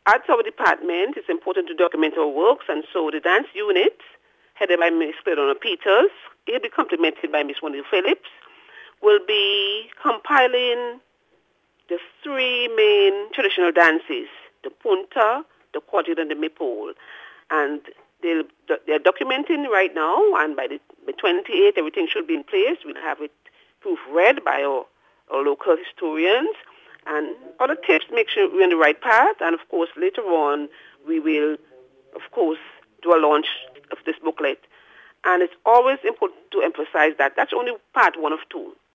At our department, it's important to document our works, and so the dance unit, headed by Ms. Cledona Peters, will be complemented by Ms. Wendy Phillips, will be compiling the three main traditional dances, the punta, the quadrille, and the maypole. And they're documenting right now, and by the 28th, everything should be in place. We'll have it proofread by our local historians, and other tips to make sure we're on the right path. And, of course, later on, we will, of course, do a launch of this booklet. And it's always important to emphasize that that's only part one of two.